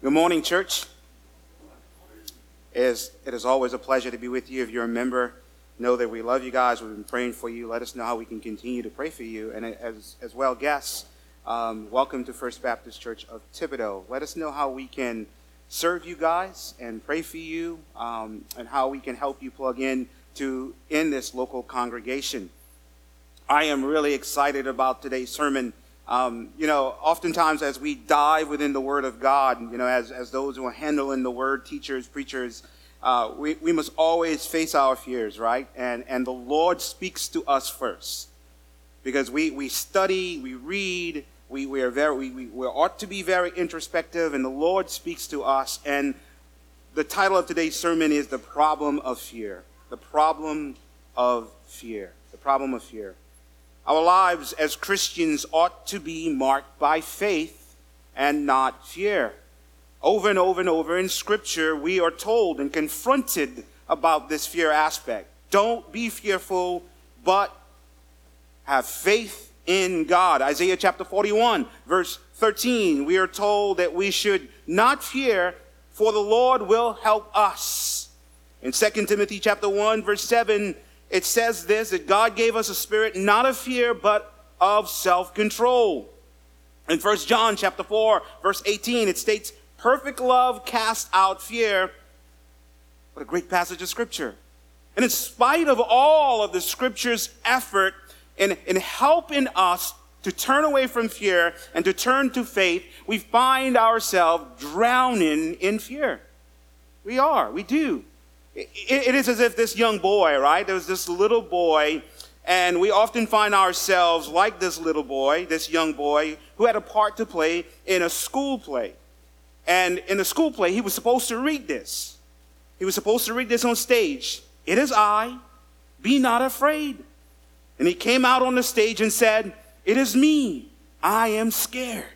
Good morning, church. It is always a pleasure to be with you. If you're a member, know that we love you guys. We've been praying for you. Let us know how we can continue to pray for you. And as well, guests, welcome to First Baptist Church of Thibodaux. Let us know how we can serve you guys and pray for you, and how we can help you plug in this local congregation. I am really excited about today's sermon. Oftentimes as we dive within the Word of God, as those who are handling the Word, teachers, preachers, we must always face our fears, right? And the Lord speaks to us first, because we study, we read, we ought to be very introspective, and the Lord speaks to us. And the title of today's sermon is The Problem of Fear. The Problem of Fear. The Problem of Fear. Our lives as Christians ought to be marked by faith and not fear. Over and over and over in Scripture, we are told and confronted about this fear aspect. Don't be fearful, but have faith in God. Isaiah chapter 41, verse 13, we are told that we should not fear, for the Lord will help us. In 2 Timothy chapter 1, verse 7, it says this, that God gave us a spirit not of fear, but of self-control. In 1 John chapter 4, verse 18, it states, perfect love casts out fear. What a great passage of Scripture. And in spite of all of the Scripture's effort in helping us to turn away from fear and to turn to faith, we find ourselves drowning in fear. We do. It is as if this young boy, right? There was this little boy, and we often find ourselves like this little boy, this young boy, who had a part to play in a school play. And in the school play, he was supposed to read this. He was supposed to read this on stage. It is I, be not afraid. And he came out on the stage and said, it is me, I am scared.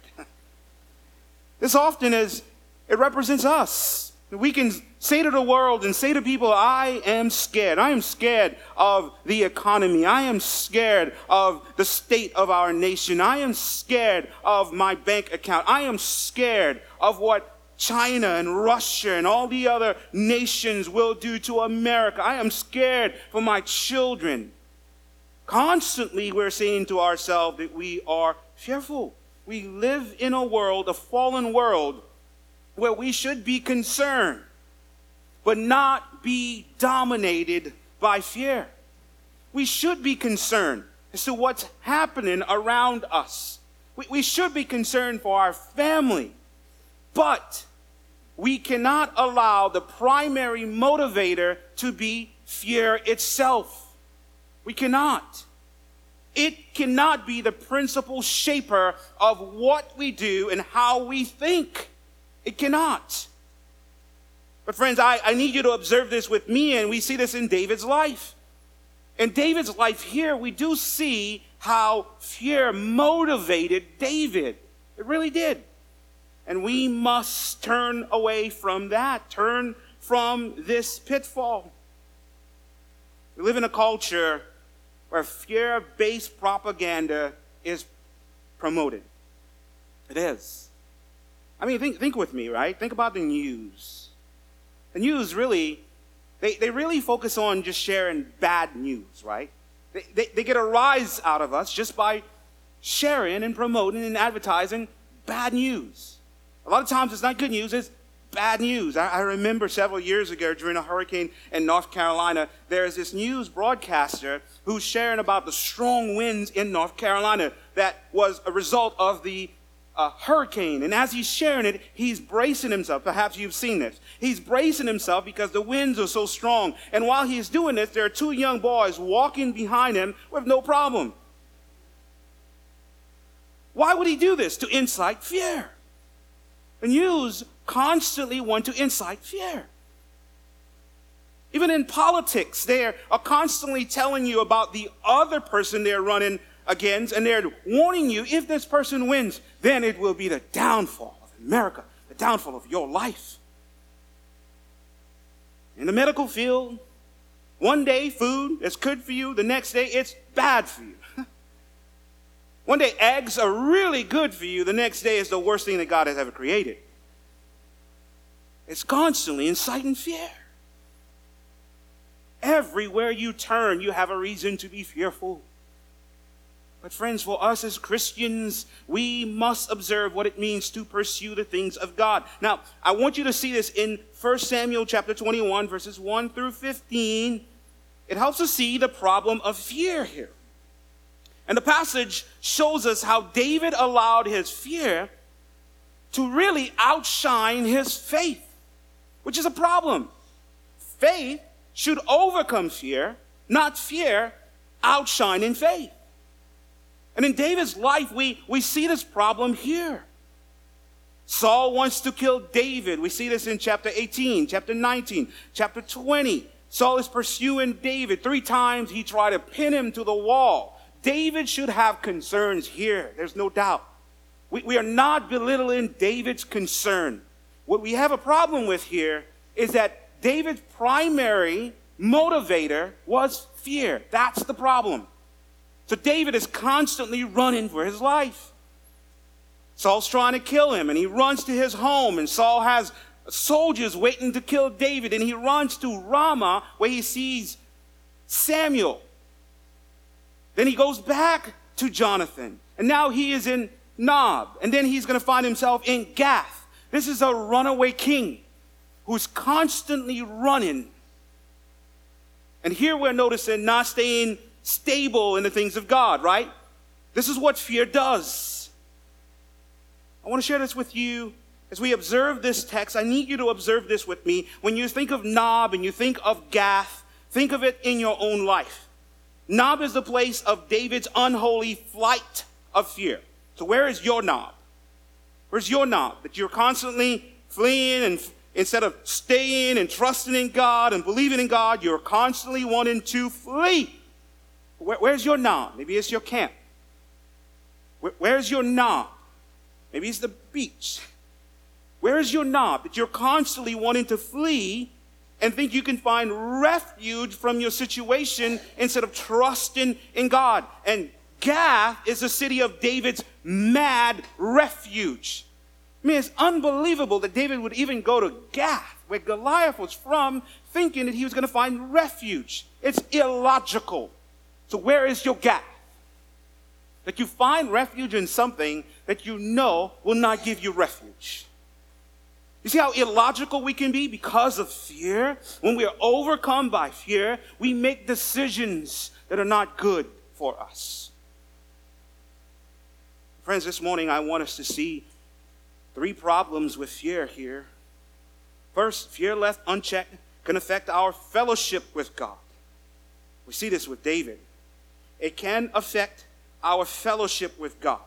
This often it represents us. We can say to the world and say to people, I am scared. I am scared of the economy. I am scared of the state of our nation. I am scared of my bank account. I am scared of what China and Russia and all the other nations will do to America. I am scared for my children. Constantly we're saying to ourselves that we are fearful. We live in a world, a fallen world, where we should be concerned, but not be dominated by fear. We should be concerned as to what's happening around us. We should be concerned for our family, but we cannot allow the primary motivator to be fear itself. We cannot. It cannot be the principal shaper of what we do and how we think. It cannot. But friends, I need you to observe this with me, and we see this in David's life. In David's life here, we do see how fear motivated David. It really did. And we must turn away from that, turn from this pitfall. We live in a culture where fear-based propaganda is promoted. It is. I mean, think with me, right? Think about the news. The news really, they really focus on just sharing bad news, right? They get a rise out of us just by sharing and promoting and advertising bad news. A lot of times it's not good news, it's bad news. I remember several years ago during a hurricane in North Carolina, there's this news broadcaster who's sharing about the strong winds in North Carolina that was a result of the hurricane. And as he's sharing it, he's bracing himself. Perhaps you've seen this. He's bracing himself because the winds are so strong. And while he's doing this, there are two young boys walking behind him with no problem. Why would he do this? To incite fear. The news constantly want to incite fear. Even in politics, they are constantly telling you about the other person they're running against, and they're warning you, if this person wins, then it will be the downfall of America, the downfall of your life. In the medical field, one day food is good for you, the next day it's bad for you. One day eggs are really good for you, the next day is the worst thing that God has ever created. It's constantly inciting fear. Everywhere you turn, you have a reason to be fearful. But friends, for us as Christians, we must observe what it means to pursue the things of God. Now, I want you to see this in 1 Samuel chapter 21, verses 1 through 15. It helps us see the problem of fear here. And the passage shows us how David allowed his fear to really outshine his faith, which is a problem. Faith should overcome fear, not fear outshining faith. And in David's life, we see this problem here. Saul wants to kill David. We see this in chapter 18, chapter 19, chapter 20. Saul is pursuing David. 3 times he tried to pin him to the wall. David should have concerns here. There's no doubt. We are not belittling David's concern. What we have a problem with here is that David's primary motivator was fear. That's the problem. So David is constantly running for his life. Saul's trying to kill him, and he runs to his home, and Saul has soldiers waiting to kill David, and he runs to Ramah where he sees Samuel. Then he goes back to Jonathan, and now he is in Nob, and then he's going to find himself in Gath. This is a runaway king who's constantly running. And here we're noticing not staying stable in the things of God, right? This is what fear does. I want to share this with you. As we observe this text, I need you to observe this with me. When you think of Nob and you think of Gath, think of it in your own life. Nob is the place of David's unholy flight of fear. So where is your Nob? Where's your Nob? That you're constantly fleeing, and instead of staying and trusting in God and believing in God, you're constantly wanting to flee. Where's your Nob? Maybe it's your camp. Where's your Nob? Maybe it's the beach. Where is your Nob that you're constantly wanting to flee and think you can find refuge from your situation instead of trusting in God? And Gath is the city of David's mad refuge. I mean, it's unbelievable that David would even go to Gath, where Goliath was from, thinking that he was going to find refuge. It's illogical. So where is your Gath? That you find refuge in something that you know will not give you refuge. You see how illogical we can be because of fear? When we are overcome by fear, we make decisions that are not good for us. Friends, this morning I want us to see 3 problems with fear here. First, fear left unchecked can affect our fellowship with God. We see this with David. It can affect our fellowship with God.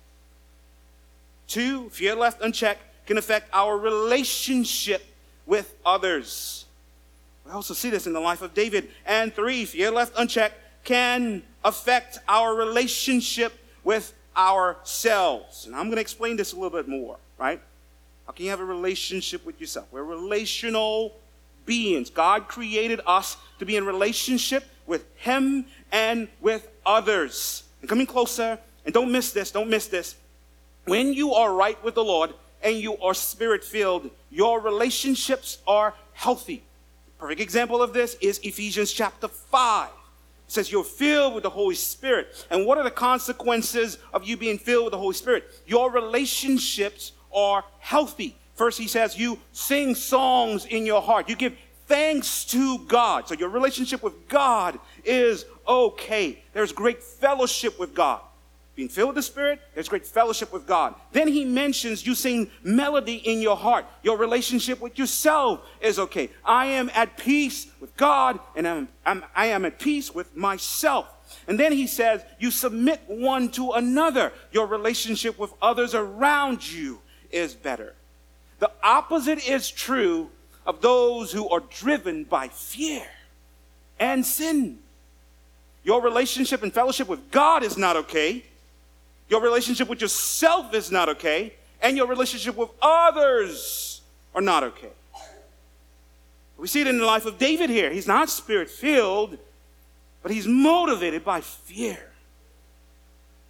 2, fear left unchecked can affect our relationship with others. We also see this in the life of David. And 3, fear left unchecked can affect our relationship with ourselves. And I'm going to explain this a little bit more, right? How can you have a relationship with yourself? We're relational beings. God created us to be in relationship with Him and with others. And coming closer, and don't miss this. When you are right with the Lord and you are spirit-filled, your relationships are healthy. Perfect example of this is Ephesians chapter 5. It says you're filled with the Holy Spirit. And what are the consequences of you being filled with the Holy Spirit? Your relationships are healthy. First, he says you sing songs in your heart. You give thanks to God. So your relationship with God is okay. There's great fellowship with God. Being filled with the Spirit, there's great fellowship with God. Then he mentions you sing melody in your heart. Your relationship with yourself is okay. I am at peace with God, and I am at peace with myself. And then he says you submit one to another. Your relationship with others around you is better. The opposite is true of those who are driven by fear and sin. Your relationship and fellowship with God is not okay. Your relationship with yourself is not okay. And your relationship with others are not okay. We see it in the life of David here. He's not spirit-filled, but he's motivated by fear.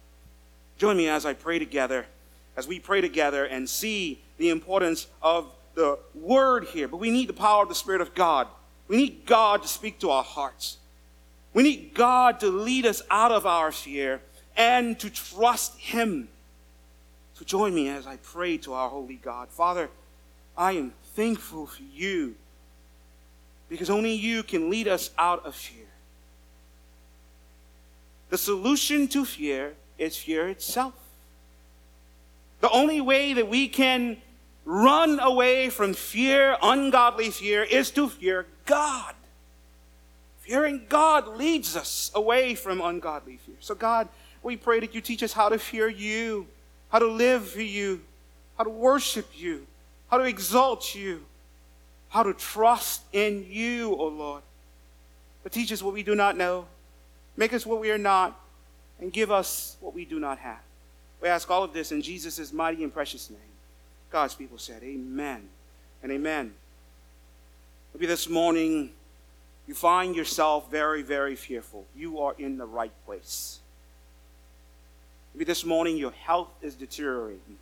Join me as we pray together and see the importance of the word here, but we need the power of the Spirit of God. We need God to speak to our hearts. We need God to lead us out of our fear and to trust Him. So join me as I pray to our holy God. Father, I am thankful for you because only you can lead us out of fear. The solution to fear is fear itself. The only way that we can run away from fear, ungodly fear, is to fear God. Fearing God leads us away from ungodly fear. So God, we pray that you teach us how to fear you, how to live for you, how to worship you, how to exalt you, how to trust in you, O Lord. But teach us what we do not know, make us what we are not, and give us what we do not have. We ask all of this in Jesus' mighty and precious name. God's people said, amen and amen. Maybe this morning you find yourself very, very fearful. You are in the right place. Maybe this morning your health is deteriorating.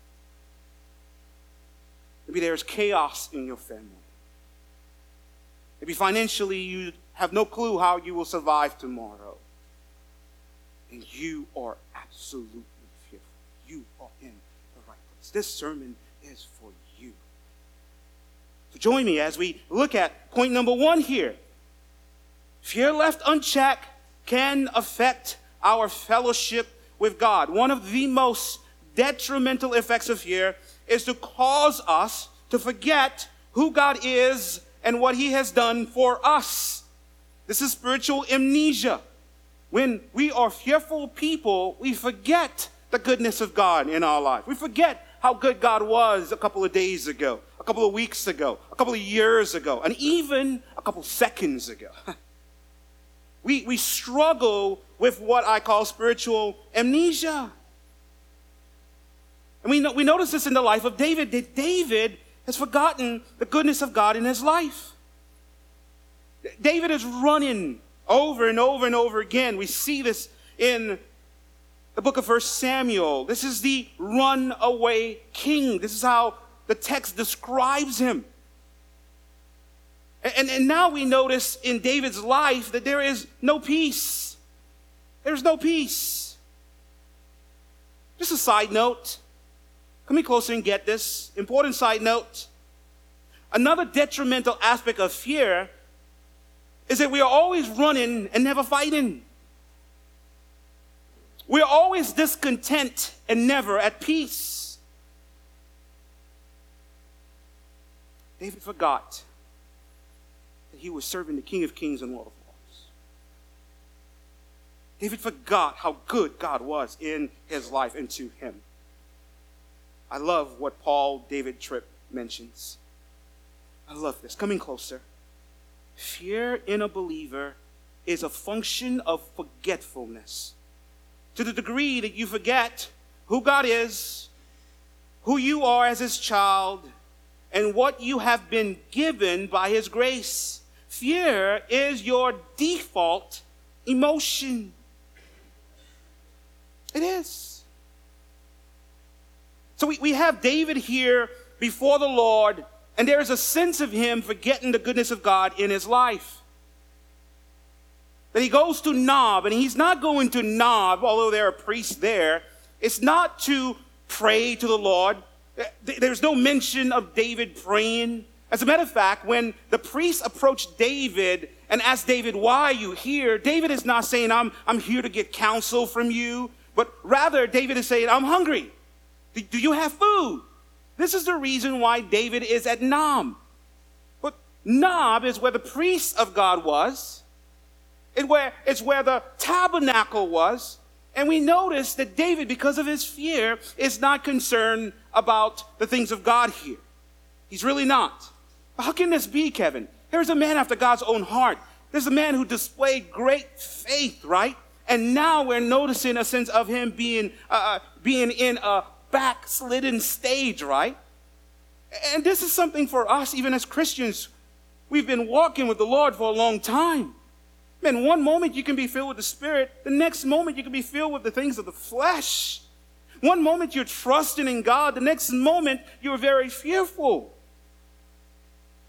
Maybe there's chaos in your family. Maybe financially you have no clue how you will survive tomorrow. And you are absolutely fearful. You are in the right place. This sermon is for you. So join me as we look at point number 1 here. Fear left unchecked can affect our fellowship with God. One of the most detrimental effects of fear is to cause us to forget who God is and what He has done for us. This is spiritual amnesia. When we are fearful people, we forget the goodness of God in our life. We forget how good God was a couple of days ago, a couple of weeks ago, a couple of years ago, and even a couple seconds ago. We struggle with what I call spiritual amnesia. And we notice this in the life of David, that David has forgotten the goodness of God in his life. David is running over and over and over again. We see this in the book of 1 Samuel. This is the runaway king. This is how the text describes him. And now we notice in David's life that there is no peace. There's no peace. Just a side note. Come in closer and get this. Important side note. Another detrimental aspect of fear is that we are always running and never fighting. We are always discontent and never at peace. David forgot that he was serving the King of Kings and Lord of Lords. David forgot how good God was in his life and to him. I love what Paul David Tripp mentions. I love this. Coming closer. Fear in a believer is a function of forgetfulness. To the degree that you forget who God is, who you are as His child, and what you have been given by His grace. Fear is your default emotion. It is. So we have David here before the Lord, and there is a sense of him forgetting the goodness of God in his life. That he goes to Nob, and he's not going to Nob, although there are priests there. It's not to pray to the Lord. There's no mention of David praying. As a matter of fact, when the priests approached David and asked David, why are you here? David is not saying, I'm here to get counsel from you. But rather, David is saying, I'm hungry. Do you have food? This is the reason why David is at Nob. But Nob is where the priest of God was. It's where the tabernacle was. And we notice that David, because of his fear, is not concerned about the things of God here. He's really not. How can this be, Kevin? Here's a man after God's own heart. There's a man who displayed great faith, right? And now we're noticing a sense of him being in a backslidden stage, right? And this is something for us, even as Christians. We've been walking with the Lord for a long time. Man, one moment you can be filled with the Spirit. The next moment you can be filled with the things of the flesh. One moment you're trusting in God. The next moment you're very fearful.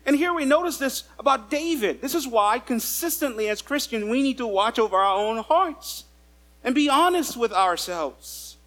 And here we notice this about David. This is why consistently as Christians we need to watch over our own hearts and be honest with ourselves.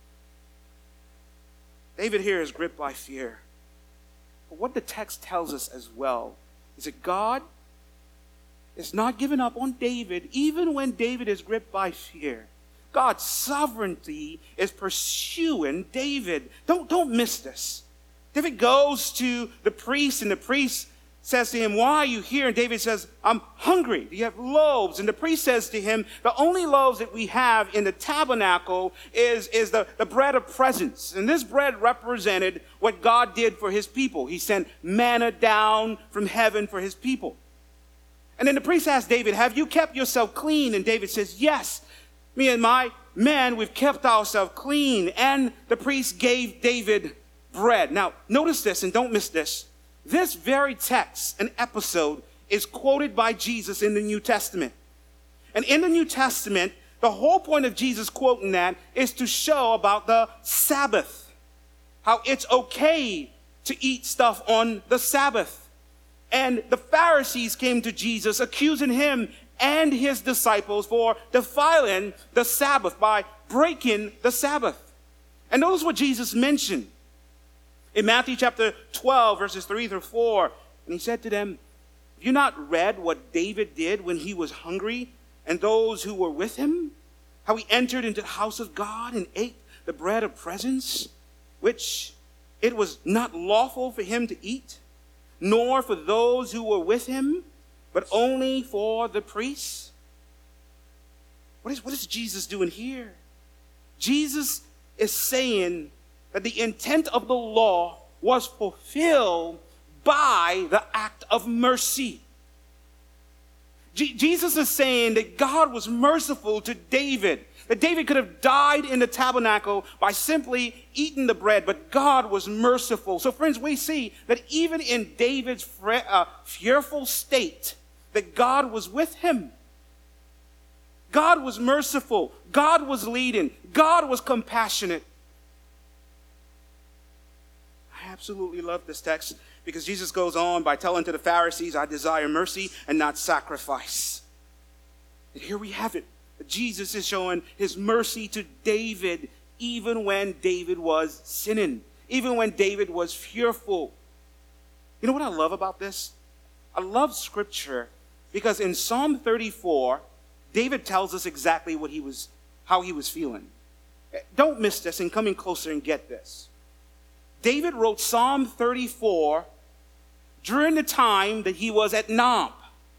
David here is gripped by fear. But what the text tells us as well is that God is not giving up on David even when David is gripped by fear. God's sovereignty is pursuing David. Don't miss this. David goes to the priest, and the priest says to him, "Why are you here?" And David says, "I'm hungry. Do you have loaves?" And the priest says to him, "The only loaves that we have in the tabernacle is the bread of presence." And this bread represented what God did for his people. He sent manna down from heaven for his people. And then the priest asked David, "Have you kept yourself clean?" And David says, "Yes, me and my men, we've kept ourselves clean." And the priest gave David bread. Now, notice this and don't miss this. This very text and episode is quoted by Jesus in the New Testament. And in the New Testament, the whole point of Jesus quoting that is to show about the Sabbath, how it's okay to eat stuff on the Sabbath. And the Pharisees came to Jesus accusing him and his disciples for defiling the Sabbath by breaking the Sabbath. And notice what Jesus mentioned. In Matthew chapter 12, verses 3 through 4, and he said to them, "Have you not read what David did when he was hungry and those who were with him? How he entered into the house of God and ate the bread of presence, which it was not lawful for him to eat, nor for those who were with him, but only for the priests?" What is Jesus doing here? Jesus is saying that the intent of the law was fulfilled by the act of mercy. Jesus is saying that God was merciful to David, that David could have died in the tabernacle by simply eating the bread, but God was merciful. So friends, we see that even in David's fearful state, that God was with him. God was merciful. God was leading. God was compassionate. I absolutely love this text because Jesus goes on by telling to the Pharisees, "I desire mercy and not sacrifice." And here we have it. Jesus is showing his mercy to David even when David was sinning, even when David was fearful. You know what I love about this? I love Scripture because in Psalm 34, David tells us exactly how he was feeling. Don't miss this and come in closer and get this. David wrote Psalm 34 during the time that he was at Nob.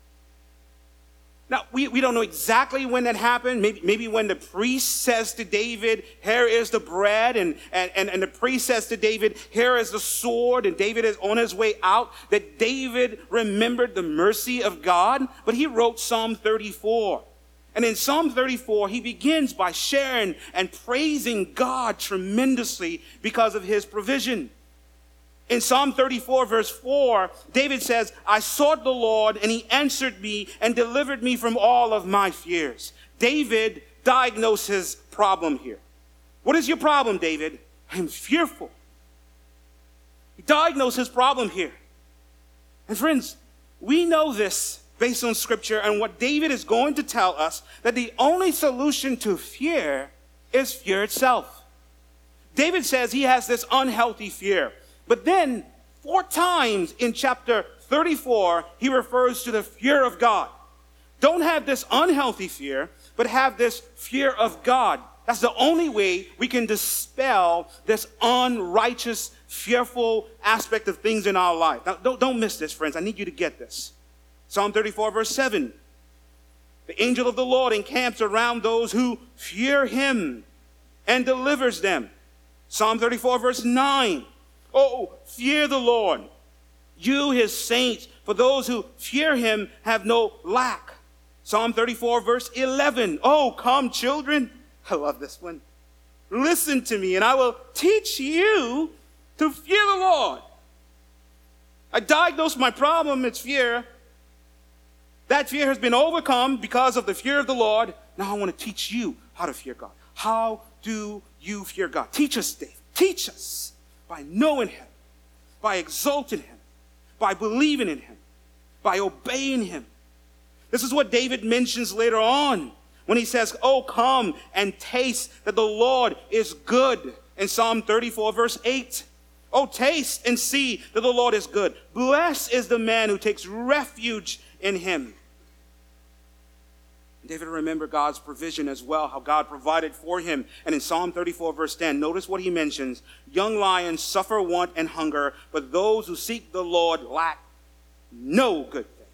Now, we don't know exactly when that happened. Maybe when the priest says to David, "Here is the bread," and the priest says to David, "Here is the sword," and David is on his way out, that David remembered the mercy of God. But he wrote Psalm 34. And in Psalm 34, he begins by sharing and praising God tremendously because of his provision. In Psalm 34, verse 4, David says, "I sought the Lord, and he answered me and delivered me from all of my fears." David diagnosed his problem here. What is your problem, David? "I'm fearful." He diagnosed his problem here. And friends, we know this based on Scripture and what David is going to tell us, that the only solution to fear is fear itself. David says he has this unhealthy fear. But then 4 times in chapter 34, he refers to the fear of God. Don't have this unhealthy fear, but have this fear of God. That's the only way we can dispel this unrighteous, fearful aspect of things in our life. Now, don't miss this, friends. I need you to get this. Psalm 34, verse 7. "The angel of the Lord encamps around those who fear him and delivers them." Psalm 34, verse 9. "Oh, fear the Lord, you his saints, for those who fear him have no lack." Psalm 34, verse 11. "Oh, come, children." I love this one. "Listen to me, and I will teach you to fear the Lord." I diagnosed my problem, it's fear. That fear has been overcome because of the fear of the Lord. Now I want to teach you how to fear God. How do you fear God? Teach us, Dave. Teach us by knowing him, by exalting him, by believing in him, by obeying him. This is what David mentions later on when he says, "Oh, come and taste that the Lord is good," in Psalm 34, verse 8. "Oh, taste and see that the Lord is good. Blessed is the man who takes refuge in him." David remembered God's provision as well, how God provided for him. And in Psalm 34, verse 10, notice what he mentions. "Young lions suffer want and hunger, but those who seek the Lord lack no good thing."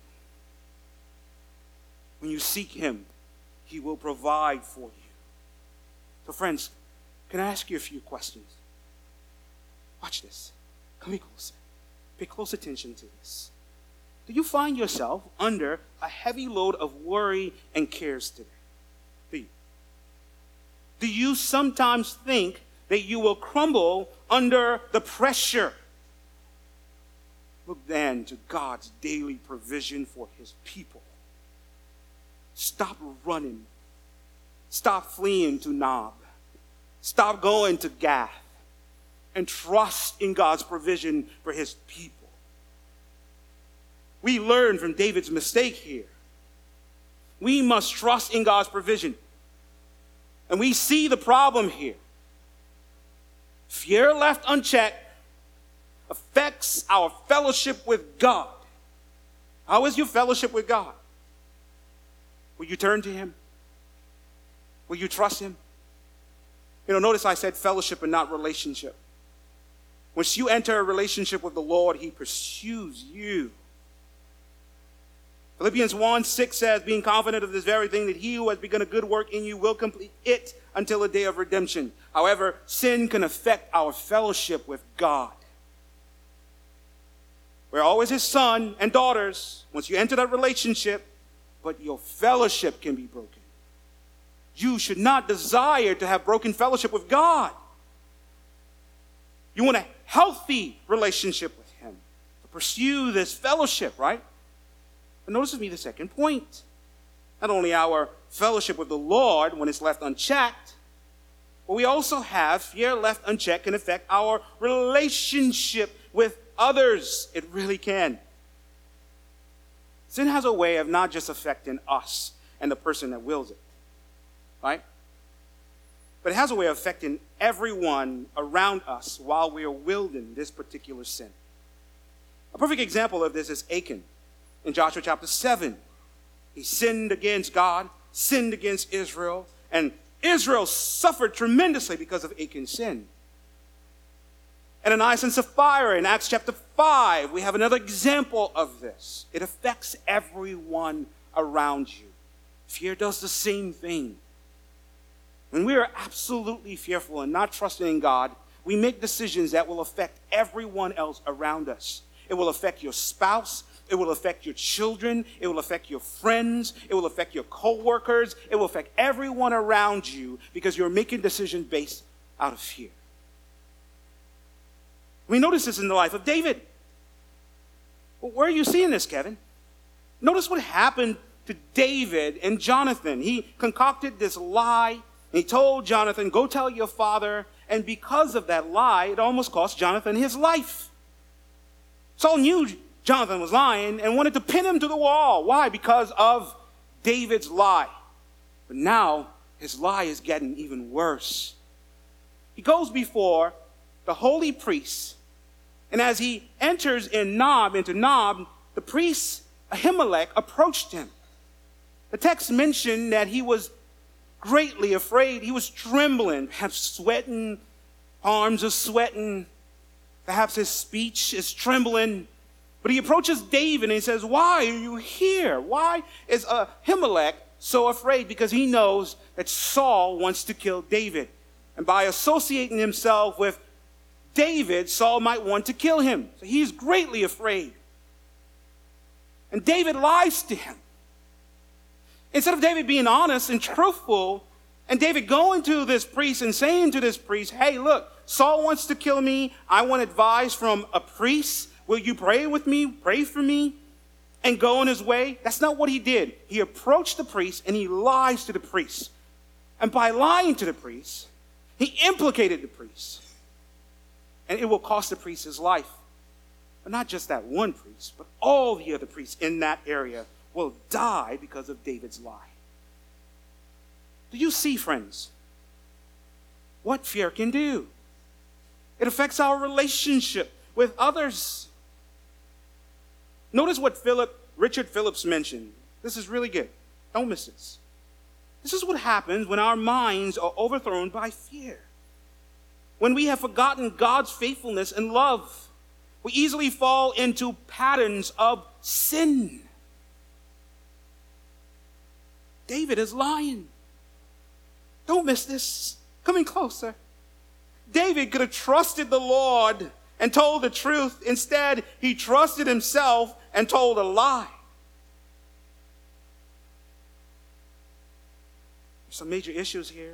When you seek him, he will provide for you. So friends, can I ask you a few questions? Watch this. Come here closer. Pay close attention to this. Do you find yourself under a heavy load of worry and cares today? Do you? Do you sometimes think that you will crumble under the pressure? Look then to God's daily provision for his people. Stop running. Stop fleeing to Nob. Stop going to Gath. And trust in God's provision for his people. We learn from David's mistake here. We must trust in God's provision. And we see the problem here. Fear left unchecked affects our fellowship with God. How is your fellowship with God? Will you turn to him? Will you trust him? Notice I said fellowship and not relationship. Once you enter a relationship with the Lord, he pursues you. Philippians 1:6 says, "Being confident of this very thing, that he who has begun a good work in you will complete it until the day of redemption." However, sin can affect our fellowship with God. We're always his son and daughters once you enter that relationship, but your fellowship can be broken. You should not desire to have broken fellowship with God. You want a healthy relationship with him to pursue this fellowship, right? But notice with me the second point. Not only our fellowship with the Lord when it's left unchecked, but we also have fear left unchecked can affect our relationship with others. It really can. Sin has a way of not just affecting us and the person that wills it, right? But it has a way of affecting everyone around us while we are wielding this particular sin. A perfect example of this is Achan in Joshua chapter 7. He sinned against God, sinned against Israel, and Israel suffered tremendously because of Achan's sin. And Ananias and Sapphira in Acts chapter 5, we have another example of this. It affects everyone around you. Fear does the same thing. When we are absolutely fearful and not trusting in God, we make decisions that will affect everyone else around us. It will affect your spouse. It will affect your children. It will affect your friends. It will affect your co-workers. It will affect everyone around you because you're making decisions based out of fear. We notice this in the life of David. Well, where are you seeing this, Kevin? Notice what happened to David and Jonathan. He concocted this lie. He told Jonathan, "Go tell your father." And because of that lie, it almost cost Jonathan his life. Saul knew Jonathan was lying and wanted to pin him to the wall. Why? Because of David's lie. But now his lie is getting even worse. He goes before the holy priest, and as he enters into Nob, the priest Ahimelech approached him. The text mentioned that he was greatly afraid. He was trembling, perhaps sweating, arms are sweating, perhaps his speech is trembling. But he approaches David and he says, "Why are you here? Why is Ahimelech so afraid?" Because he knows that Saul wants to kill David. And by associating himself with David, Saul might want to kill him. So he's greatly afraid. And David lies to him. Instead of David being honest and truthful, and David going to this priest and saying to this priest, "Hey, look, Saul wants to kill me. I want advice from a priest. Will you pray with me, pray for me?" And go on his way. That's not what he did. He approached the priest and he lies to the priest. And by lying to the priest, he implicated the priest. And it will cost the priest his life. But not just that one priest, but all the other priests in that area will die because of David's lie. Do you see, friends, what fear can do? It affects our relationship with others. Notice what Richard Phillips mentioned. This is really good. Don't miss this. This is what happens when our minds are overthrown by fear. When we have forgotten God's faithfulness and love, we easily fall into patterns of sin. David is lying. Don't miss this. Coming closer. David could have trusted the Lord and told the truth. Instead, he trusted himself and told a lie. There's some major issues here.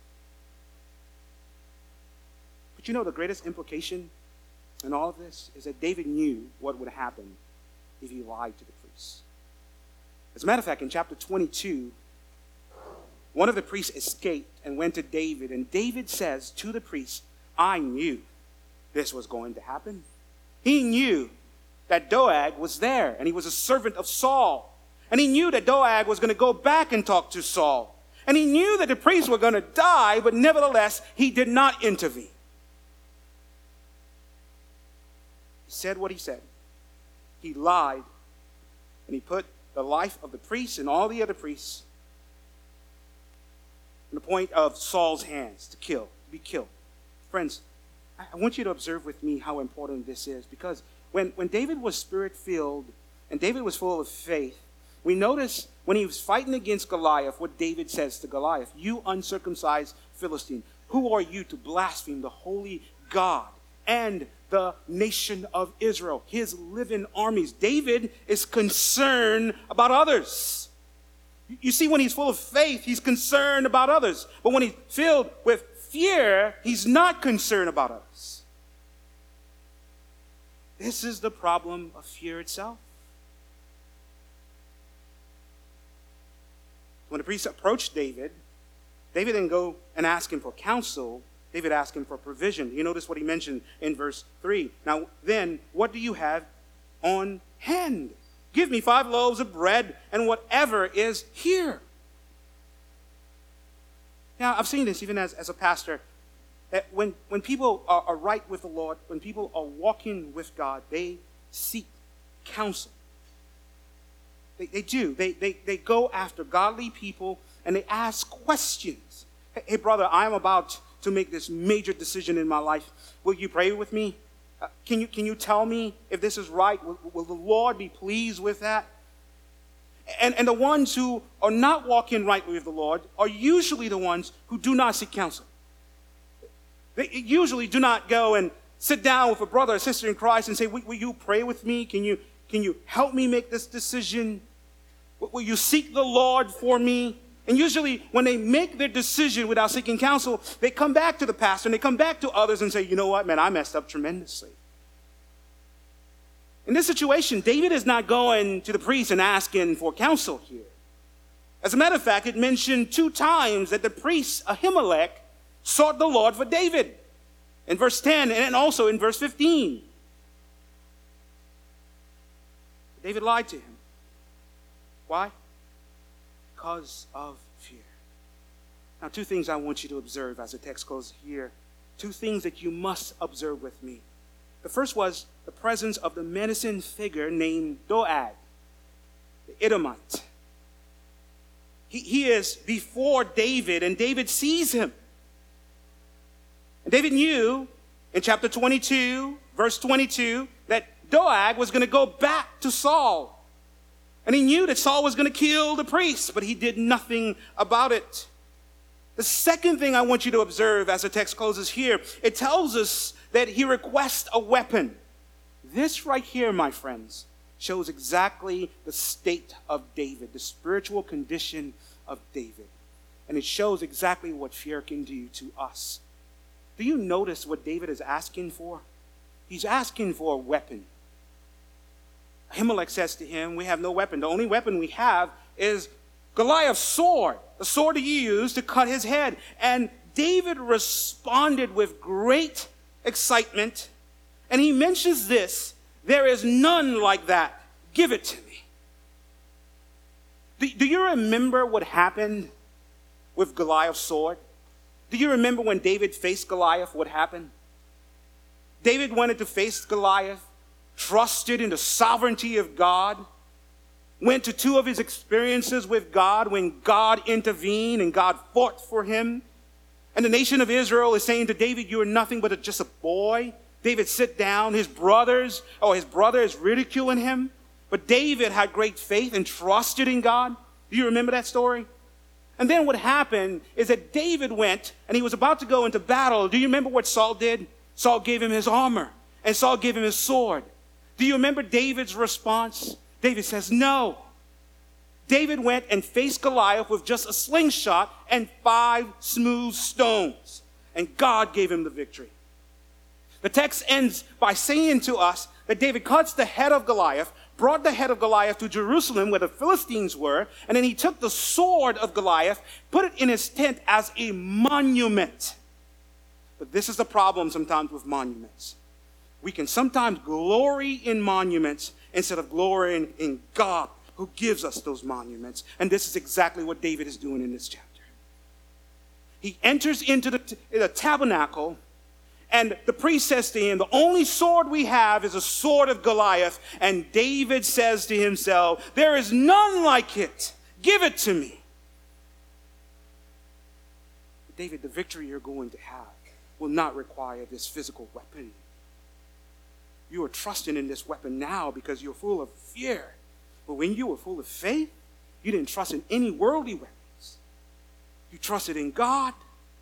But you know the greatest implication in all of this is that David knew what would happen if he lied to the priests. As a matter of fact, in chapter 22, one of the priests escaped and went to David, and David says to the priest, I knew this was going to happen. He knew that Doeg was there, and he was a servant of Saul. And he knew that Doeg was going to go back and talk to Saul. And he knew that the priests were going to die, but nevertheless, he did not intervene. He said what he said. He lied, and he put the life of the priests and all the other priests in the point of Saul's hands to be killed. Friends, I want you to observe with me how important this is, because when David was spirit-filled and David was full of faith, we notice when he was fighting against Goliath, what David says to Goliath, you uncircumcised Philistine, who are you to blaspheme the holy God and the nation of Israel, his living armies? David is concerned about others. You see, when he's full of faith, he's concerned about others. But when he's filled with fear, he's not concerned about others. This is the problem of fear itself. When the priest approached David, David didn't go and ask him for counsel. David asked him for provision. You notice what he mentioned in verse 3. Now then, what do you have on hand? Give me 5 loaves of bread and whatever is here. Now, I've seen this even as a pastor, that when people are right with the Lord, when people are walking with God, they seek counsel. They do. They go after godly people and they ask questions. Hey, brother, I'm about to make this major decision in my life. Will you pray with me? Can you tell me if this is right? Will the Lord be pleased with that? And the ones who are not walking rightly with the Lord are usually the ones who do not seek counsel. They usually do not go and sit down with a brother or sister in Christ and say, will you pray with me? Can you help me make this decision? Will you seek the Lord for me? And usually when they make their decision without seeking counsel, they come back to the pastor and they come back to others and say, you know what, man, I messed up tremendously. In this situation, David is not going to the priest and asking for counsel here. As a matter of fact, it mentioned 2 times that the priest Ahimelech sought the Lord for David. In verse 10 and also in verse 15. David lied to him. Why? Because of fear. Now, 2 things I want you to observe as the text closes here. 2 things that you must observe with me. The first was the presence of the menacing figure named Doeg, the Edomite. He is before David, and David sees him. And David knew in chapter 22, verse 22, that Doeg was going to go back to Saul. And he knew that Saul was going to kill the priests, but he did nothing about it. The second thing I want you to observe as the text closes here, it tells us that he requests a weapon. This right here, my friends, shows exactly the state of David, the spiritual condition of David. And it shows exactly what fear can do to us. Do you notice what David is asking for? He's asking for a weapon. Ahimelech says to him, we have no weapon. The only weapon we have is Goliath's sword, the sword that you used to cut his head. And David responded with great excitement. And he mentions this, There is none like that. Give it to me. Do you remember what happened with Goliath's sword? Do you remember when David faced Goliath, what happened? David wanted to face Goliath, trusted in the sovereignty of God, went to two of his experiences with God when God intervened and God fought for him. And the nation of Israel is saying to David, you are nothing but just a boy. David, sit down. His brother is ridiculing him. But David had great faith and trusted in God. Do you remember that story? And then what happened is that David went and he was about to go into battle. Do you remember what Saul did? Saul gave him his armor and Saul gave him his sword. Do you remember David's response? David says, no. David went and faced Goliath with just a slingshot and 5 smooth stones. And God gave him the victory. The text ends by saying to us that David cuts the head of Goliath, brought the head of Goliath to Jerusalem where the Philistines were, and then he took the sword of Goliath, put it in his tent as a monument. But this is the problem sometimes with monuments. We can sometimes glory in monuments instead of glorying in God who gives us those monuments. And this is exactly what David is doing in this chapter. He enters into the tabernacle, and the priest says to him, the only sword we have is a sword of Goliath. And David says to himself, there is none like it. Give it to me. David, the victory you're going to have will not require this physical weapon. You are trusting in this weapon now because you're full of fear. But when you were full of faith, you didn't trust in any worldly weapons. You trusted in God.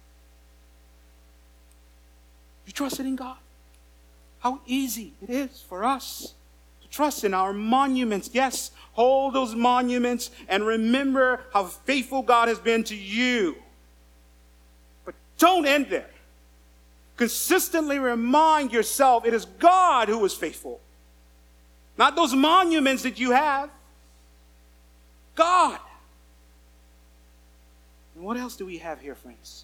You trusted in God. How easy it is for us to trust in our monuments. Yes, hold those monuments and remember how faithful God has been to you. But don't end there. Consistently remind yourself it is God who is faithful. Not those monuments that you have. God. And what else do we have here, friends?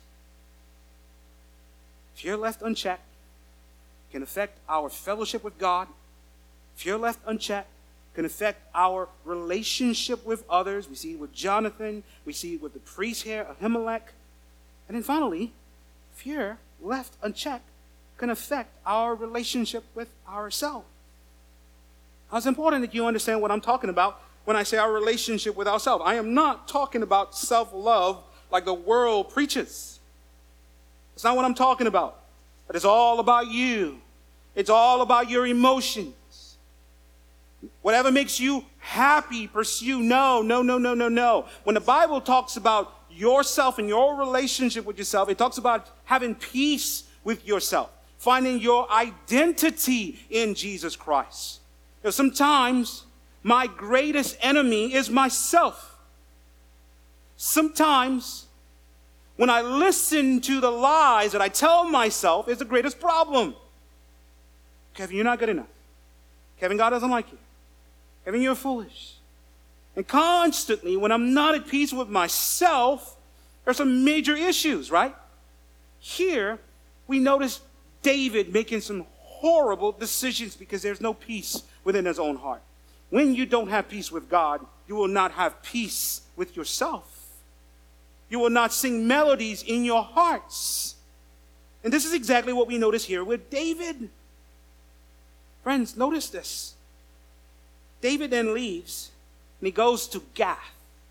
Fear left unchecked can affect our fellowship with God. Fear left unchecked can affect our relationship with others. We see it with Jonathan. We see it with the priest here, Ahimelech. And then finally, fear left unchecked can affect our relationship with ourselves. Now, it's important that you understand what I'm talking about when I say our relationship with ourselves. I am not talking about self-love like the world preaches. It's not what I'm talking about. But it's all about you. It's all about your emotions. Whatever makes you happy, pursue. No. When the Bible talks about yourself and your relationship with yourself, it talks about having peace with yourself, finding your identity in Jesus Christ. You know, sometimes my greatest enemy is myself. Sometimes when I listen to the lies that I tell myself is the greatest problem. Kevin, you're not good enough. Kevin, God doesn't like you. Kevin, you're foolish. And constantly, when I'm not at peace with myself, there's some major issues, right? Here, we notice David making some horrible decisions because there's no peace within his own heart. When you don't have peace with God, you will not have peace with yourself. You will not sing melodies in your hearts. And this is exactly what we notice here with David. Friends, notice this. David then leaves and he goes to Gath.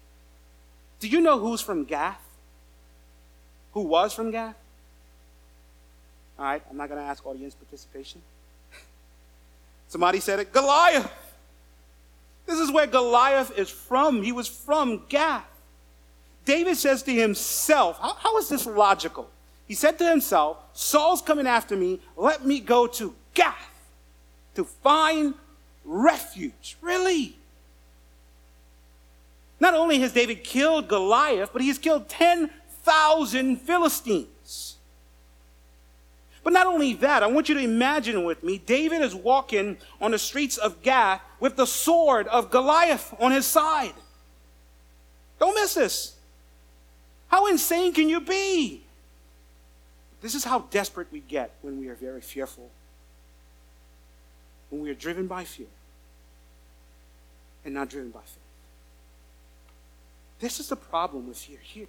Do you know who's from Gath? Who was from Gath? All right, I'm not going to ask audience participation. Somebody said it. Goliath. This is where Goliath is from. He was from Gath. David says to himself, how is this logical? He said to himself, Saul's coming after me. Let me go to Gath to find refuge. Really? Not only has David killed Goliath, but he has killed 10,000 Philistines. But not only that, I want you to imagine with me, David is walking on the streets of Gath with the sword of Goliath on his side. Don't miss this. How insane can you be? This is how desperate we get when we are very fearful. when we are driven by fear and not driven by faith. This is the problem with fear here.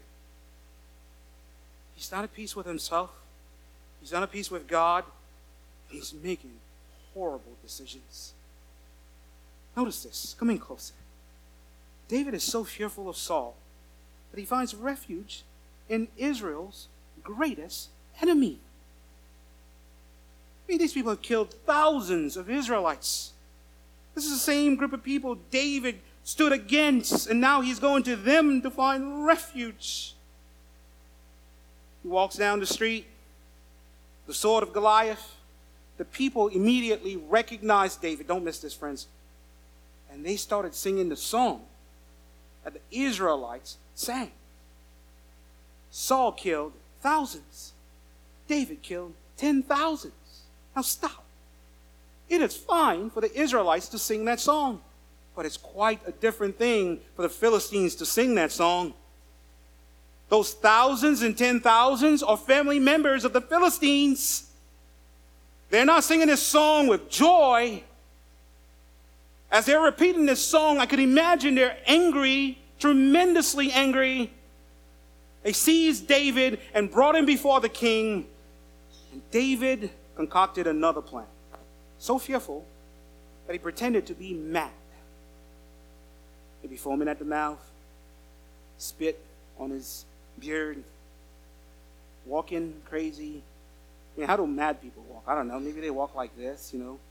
He's not at peace with himself. He's not at peace with God. He's making horrible decisions. Notice this. Come in closer. David is so fearful of Saul that he finds refuge in Israel's greatest enemy. I mean, these people have killed thousands of Israelites. This is the same group of people David stood against, and now he's going to them to find refuge. He walks down the street, the sword of Goliath. The people immediately recognized David. Don't miss this, friends. And they started singing the song that the Israelites sang. Saul killed thousands. David killed 10,000s. Now stop. It is fine for the Israelites to sing that song, but it's quite a different thing for the Philistines to sing that song. Those thousands and 10,000s are family members of the Philistines. They're not singing this song with joy. As they're repeating this song, I could imagine they're angry, tremendously angry. They seized David and brought him before the king. And David concocted another plan. So fearful that he pretended to be mad. Maybe foaming at the mouth, spit on his beard, walking crazy. I mean, how do mad people walk? I don't know. Maybe they walk like this,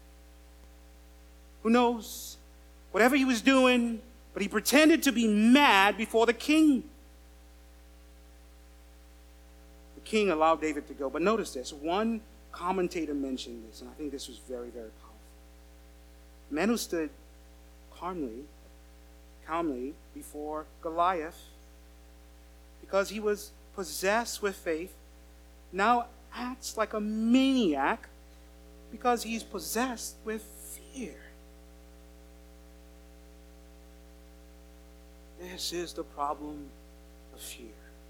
Who knows? Whatever he was doing, but he pretended to be mad before the king. The king allowed David to go. But notice this. One commentator mentioned this, and I think this was very, very powerful. The man who stood calmly before Goliath, because he was possessed with faith, now acts like a maniac because he's possessed with fear. This is the problem of fear.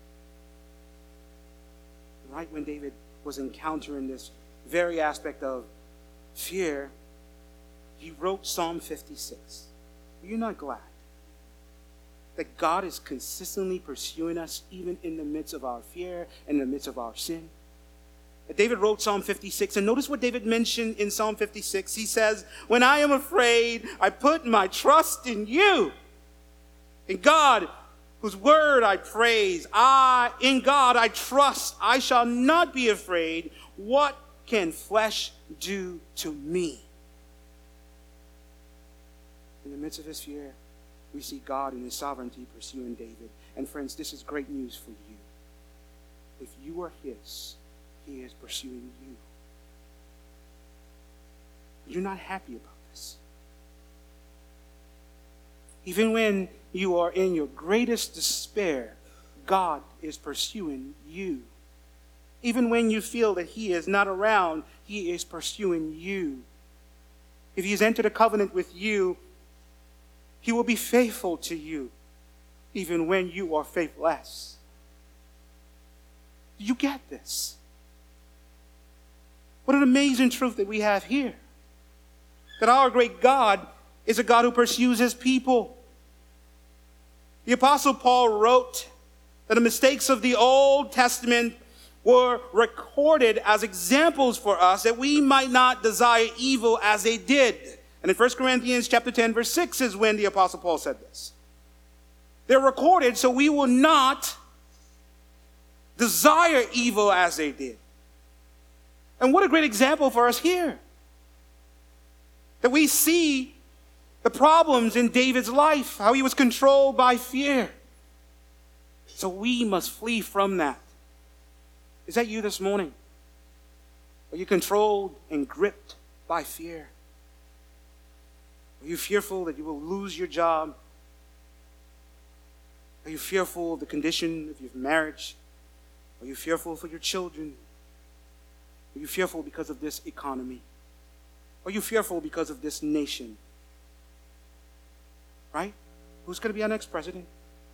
Right when David was encountering this very aspect of fear, he wrote Psalm 56. Are you not glad that God is consistently pursuing us even in the midst of our fear and in the midst of our sin? David wrote Psalm 56, and notice what David mentioned in Psalm 56. He says, "When I am afraid, I put my trust in you. In God, whose word I praise. In God I trust. I shall not be afraid. What can flesh do to me?" In the midst of his fear, we see God in his sovereignty pursuing David. And friends, this is great news for you. If you are his, he is pursuing you. You're not happy about this. Even when you are in your greatest despair, God is pursuing you. Even when you feel that he is not around, he is pursuing you. If he has entered a covenant with you, he will be faithful to you, even when you are faithless. Do you get this? What an amazing truth that we have here. That our great God is a God who pursues his people. The Apostle Paul wrote that the mistakes of the Old Testament were recorded as examples for us that we might not desire evil as they did. And in 1 Corinthians chapter 10, verse 6 is when the Apostle Paul said this. They're recorded so we will not desire evil as they did. And what a great example for us here. That we see the problems in David's life, how he was controlled by fear. So we must flee from that. Is that you this morning? Are you controlled and gripped by fear? Are you fearful that you will lose your job? Are you fearful of the condition of your marriage? Are you fearful for your children? Are you fearful because of this economy? Are you fearful because of this nation? Right? Who's going to be our next president?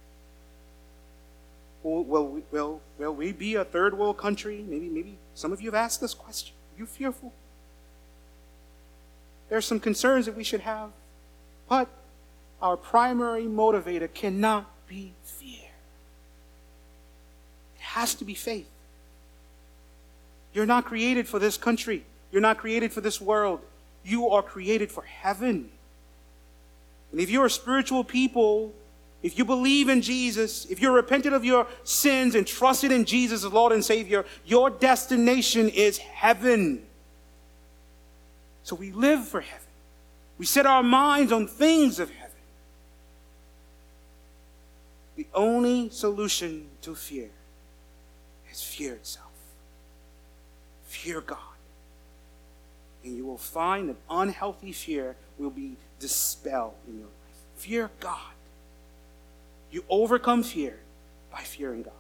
Will we be a third world country? Maybe some of you have asked this question. Are you fearful? There's some concerns that we should have, but our primary motivator cannot be fear. It has to be faith. You're not created for this country. You're not created for this world. You are created for heaven. And if you're a spiritual people, if you believe in Jesus, if you're repentant of your sins and trusted in Jesus as Lord and Savior, your destination is heaven. So we live for heaven. We set our minds on things of heaven. The only solution to fear is fear itself. Fear God. And you will find that unhealthy fear will be dispelled in your life. Fear God. You overcome fear by fearing God.